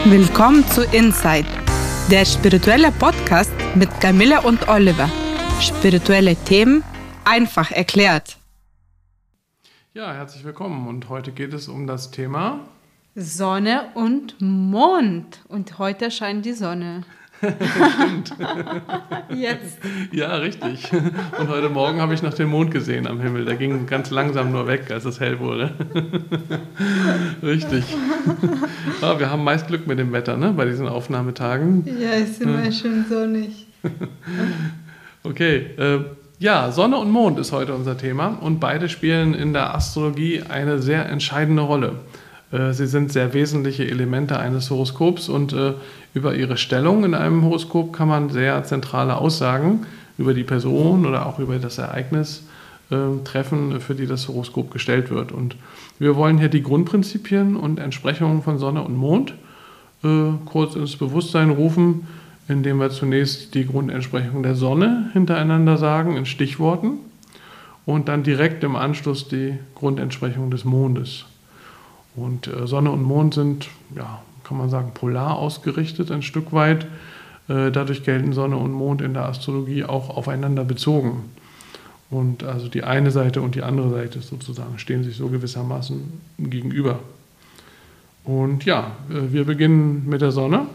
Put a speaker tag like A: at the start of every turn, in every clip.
A: Willkommen zu Insight, der spirituelle Podcast mit Camilla und Oliver. Spirituelle Themen einfach erklärt.
B: Ja, herzlich willkommen und heute geht es um das Thema
A: Sonne und Mond. Und heute scheint die Sonne.
B: Stimmt.
A: Jetzt.
B: Ja, richtig. Und heute Morgen habe ich noch den Mond gesehen am Himmel. Der ging ganz langsam nur weg, als es hell wurde. Richtig. Ja, wir haben meist Glück mit dem Wetter, ne? Bei diesen Aufnahmetagen.
A: Ja, ist immer schön sonnig.
B: Okay, ja, Sonne und Mond ist heute unser Thema und beide spielen in der Astrologie eine sehr entscheidende Rolle. Sie sind sehr wesentliche Elemente eines Horoskops und über ihre Stellung in einem Horoskop kann man sehr zentrale Aussagen über die Person oder auch über das Ereignis treffen, für die das Horoskop gestellt wird. Und wir wollen hier die Grundprinzipien und Entsprechungen von Sonne und Mond kurz ins Bewusstsein rufen, indem wir zunächst die Grundentsprechung der Sonne hintereinander sagen in Stichworten und dann direkt im Anschluss die Grundentsprechung des Mondes. Und Sonne und Mond sind, ja, kann man sagen, polar ausgerichtet ein Stück weit. Dadurch gelten Sonne und Mond in der Astrologie auch aufeinander bezogen. Und also die eine Seite und die andere Seite sozusagen stehen sich so gewissermaßen gegenüber. Und ja, wir beginnen mit der Sonne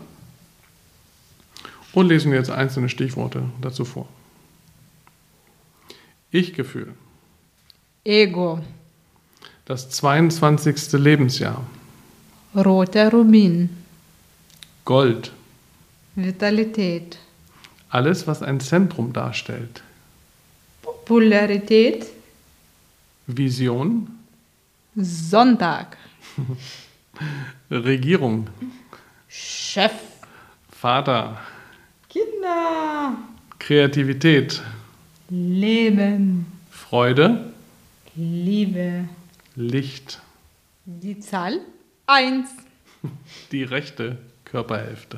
B: und lesen jetzt einzelne Stichworte dazu vor. Ich-Gefühl.
A: Ego.
B: Das 22. Lebensjahr.
A: Roter Rubin.
B: Gold.
A: Vitalität.
B: Alles, was ein Zentrum darstellt.
A: Popularität.
B: Vision.
A: Sonntag.
B: Regierung.
A: Chef.
B: Vater.
A: Kinder.
B: Kreativität.
A: Leben.
B: Freude.
A: Liebe.
B: Licht.
A: Die Zahl 1.
B: Die rechte Körperhälfte.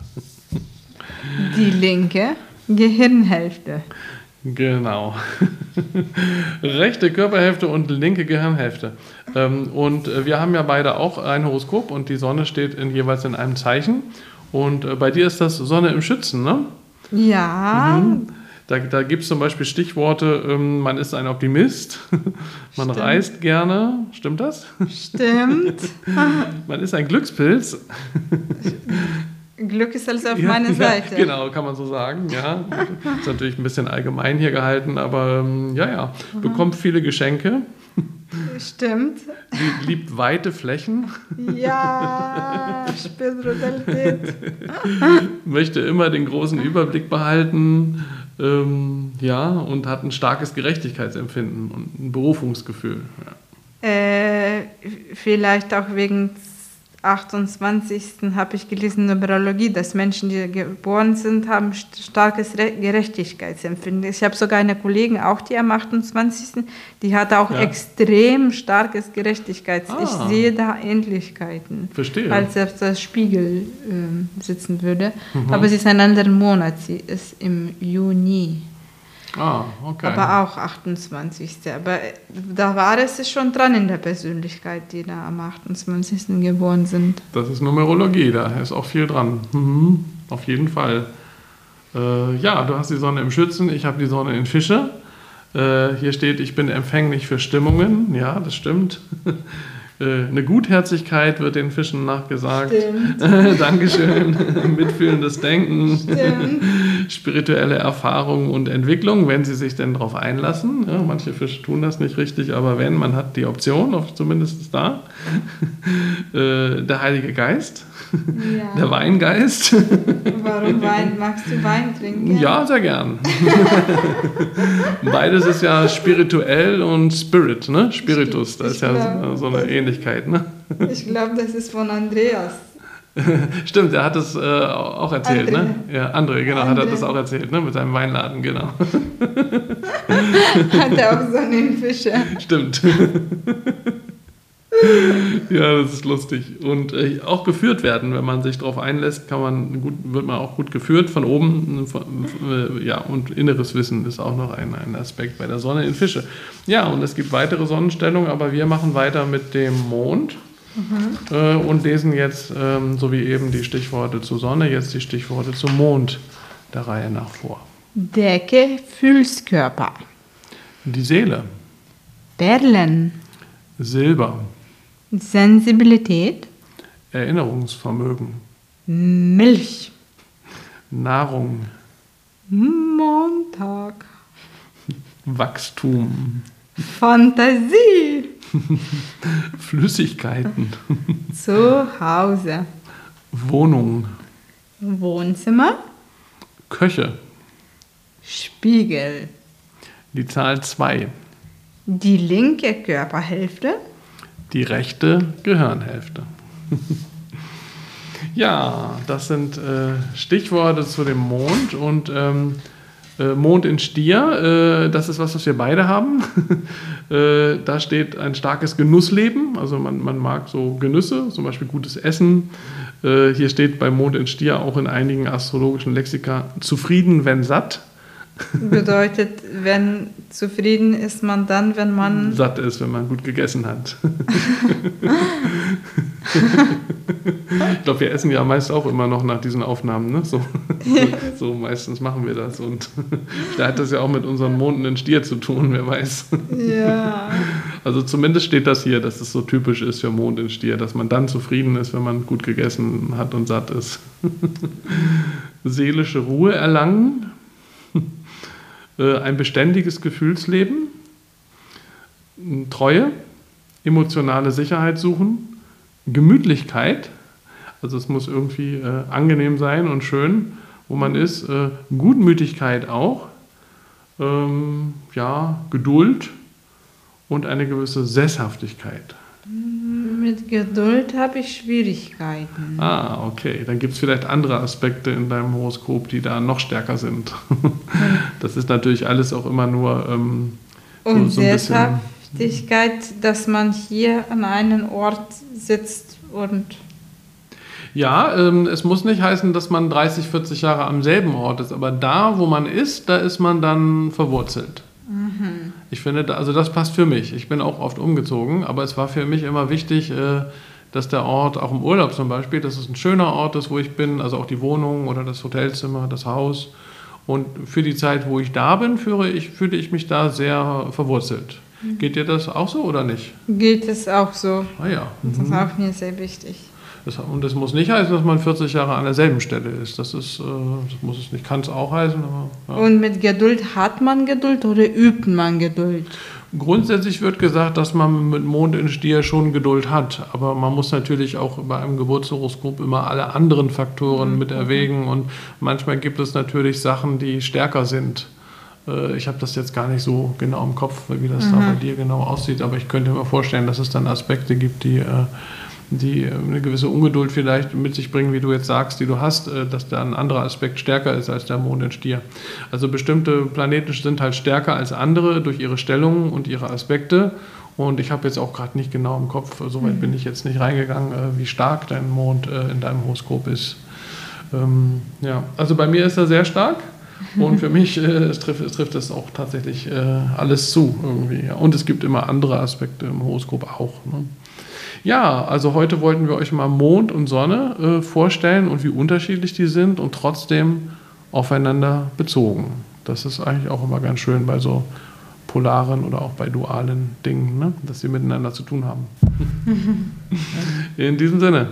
A: Die linke Gehirnhälfte.
B: Genau. Rechte Körperhälfte und linke Gehirnhälfte. Und wir haben ja beide auch ein Horoskop und die Sonne steht jeweils in einem Zeichen. Und bei dir ist das Sonne im Schützen, ne?
A: Ja.
B: Mhm. Da gibt es zum Beispiel Stichworte, man ist ein Optimist, man
A: Stimmt.
B: reist gerne, stimmt das?
A: Stimmt.
B: Man ist ein Glückspilz.
A: Glück ist also auf meiner Seite.
B: Ja, genau, kann man so sagen. Ja. Ist natürlich ein bisschen allgemein hier gehalten, aber ja, bekommt viele Geschenke.
A: Stimmt.
B: Liebt weite Flächen.
A: Ja, Spiritualität.
B: Möchte immer den großen Überblick behalten. Ja, und hat ein starkes Gerechtigkeitsempfinden und ein Berufungsgefühl. Ja.
A: Vielleicht auch wegen 28. habe ich gelesen in Numerologie, dass Menschen, die geboren sind, haben starkes Gerechtigkeitsempfinden. Ich habe sogar eine Kollegin, auch die am 28., die hat auch extrem starkes Gerechtigkeitsempfinden. Ich sehe da Ähnlichkeiten.
B: Verstehe.
A: Als auf das Spiegel sitzen würde. Aber sie ist einen anderen Monat, sie ist im Juni.
B: Ah, okay.
A: Aber auch 28. Aber da war es schon dran in der Persönlichkeit, die da am 28. geboren sind.
B: Das ist Numerologie, da ist auch viel dran. Auf jeden Fall. Ja, du hast die Sonne im Schützen, ich habe die Sonne in Fische. Hier steht, ich bin empfänglich für Stimmungen. Ja, das stimmt. Eine Gutherzigkeit wird den Fischen nachgesagt.
A: Stimmt.
B: Dankeschön. Mitfühlendes Denken.
A: Stimmt.
B: Spirituelle Erfahrung und Entwicklung, wenn sie sich denn darauf einlassen. Ja, manche Fische tun das nicht richtig, aber wenn, man hat die Option, zumindest ist da. Der Heilige Geist.
A: Ja.
B: Der Weingeist.
A: Warum Wein? Magst du Wein trinken?
B: Ja, sehr gern. Beides ist ja spirituell und Spirit, ne? Spiritus, da ist ja so eine Ähnlichkeit, ne?
A: Ich glaube, das ist von Andreas.
B: Stimmt, er hat es auch erzählt,
A: André.
B: ne? Ja, André, genau,
A: André.
B: hat er das auch erzählt, ne? Mit seinem Weinladen, genau.
A: Hat er auch so einen Fische.
B: Stimmt. Ja, das ist lustig. Und auch geführt werden, wenn man sich darauf einlässt, wird man auch gut geführt von oben. Ja, und inneres Wissen ist auch noch ein Aspekt bei der Sonne in Fische. Ja, und es gibt weitere Sonnenstellungen, aber wir machen weiter mit dem Mond. und lesen jetzt, so wie eben die Stichworte zur Sonne, jetzt die Stichworte zum Mond der Reihe nach vor.
A: Der Gefühlskörper.
B: Die Seele.
A: Perlen.
B: Silber.
A: Sensibilität.
B: Erinnerungsvermögen.
A: Milch.
B: Nahrung.
A: Montag.
B: Wachstum.
A: Fantasie.
B: Flüssigkeiten.
A: Zuhause.
B: Wohnung.
A: Wohnzimmer.
B: Köche.
A: Spiegel.
B: Die Zahl 2.
A: Die linke Körperhälfte.
B: Die rechte Gehirnhälfte. Ja, das sind Stichworte zu dem Mond und Mond in Stier, das ist was wir beide haben. Da steht ein starkes Genussleben, also man mag so Genüsse, zum Beispiel gutes Essen. Hier steht bei Mond in Stier auch in einigen astrologischen Lexika zufrieden, wenn satt.
A: Bedeutet, wenn zufrieden ist man dann, wenn man
B: satt ist, wenn man gut gegessen hat. Ich glaube, wir essen ja meist auch immer noch nach diesen Aufnahmen, ne? So meistens machen wir das. Und da hat das ja auch mit unseren Monden in Stier zu tun, wer weiß.
A: Ja.
B: Also zumindest steht das hier, dass es so typisch ist für Mond in Stier, dass man dann zufrieden ist, wenn man gut gegessen hat und satt ist. Seelische Ruhe erlangen. Ein beständiges Gefühlsleben, Treue, emotionale Sicherheit suchen, Gemütlichkeit, also es muss irgendwie angenehm sein und schön, wo man ist, Gutmütigkeit auch, Geduld und eine gewisse Sesshaftigkeit.
A: Mit Geduld habe ich Schwierigkeiten.
B: Ah, okay. Dann gibt es vielleicht andere Aspekte in deinem Horoskop, die da noch stärker sind. Das ist natürlich alles auch immer nur
A: und
B: so ein bisschen
A: Sesshaftigkeit, dass man hier an einem Ort sitzt und...
B: Ja, es muss nicht heißen, dass man 30, 40 Jahre am selben Ort ist, aber da, wo man ist, da ist man dann verwurzelt. Ich finde, also das passt für mich. Ich bin auch oft umgezogen, aber es war für mich immer wichtig, dass der Ort, auch im Urlaub zum Beispiel, dass es ein schöner Ort ist, wo ich bin, also auch die Wohnung oder das Hotelzimmer, das Haus. Und für die Zeit, wo ich da bin, fühle ich mich da sehr verwurzelt. Geht dir das auch so oder nicht?
A: Geht es auch so.
B: Ah ja.
A: Das ist auch mir sehr wichtig.
B: Und das muss nicht heißen, dass man 40 Jahre an derselben Stelle ist. Das muss es nicht, kann es auch heißen. Aber, ja.
A: Und mit Geduld hat man Geduld oder übt man Geduld?
B: Grundsätzlich wird gesagt, dass man mit Mond in Stier schon Geduld hat. Aber man muss natürlich auch bei einem Geburtshoroskop immer alle anderen Faktoren mit erwägen. Und manchmal gibt es natürlich Sachen, die stärker sind. Ich habe das jetzt gar nicht so genau im Kopf, wie das da bei dir genau aussieht. Aber ich könnte mir vorstellen, dass es dann Aspekte gibt, die eine gewisse Ungeduld vielleicht mit sich bringen, wie du jetzt sagst, die du hast, dass da ein anderer Aspekt stärker ist als der Mond in Stier. Also bestimmte Planeten sind halt stärker als andere durch ihre Stellung und ihre Aspekte. Und ich habe jetzt auch gerade nicht genau im Kopf, soweit bin ich jetzt nicht reingegangen, wie stark dein Mond in deinem Horoskop ist. Also bei mir ist er sehr stark. Und für mich trifft das auch tatsächlich alles zu irgendwie. Ja. Und es gibt immer andere Aspekte im Horoskop auch. Ne? Ja, also heute wollten wir euch mal Mond und Sonne vorstellen und wie unterschiedlich die sind und trotzdem aufeinander bezogen. Das ist eigentlich auch immer ganz schön bei so polaren oder auch bei dualen Dingen, ne? Dass sie miteinander zu tun haben. In diesem Sinne.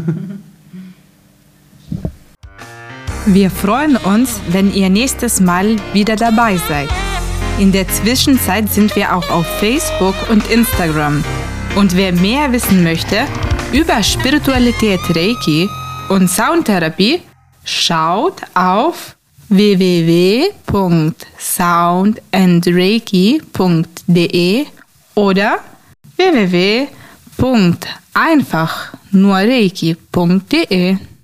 A: Wir freuen uns, wenn ihr nächstes Mal wieder dabei seid. In der Zwischenzeit sind wir auch auf Facebook und Instagram. Und wer mehr wissen möchte über Spiritualität, Reiki und Soundtherapie, schaut auf www.soundandreiki.de oder www.einfachnurreiki.de.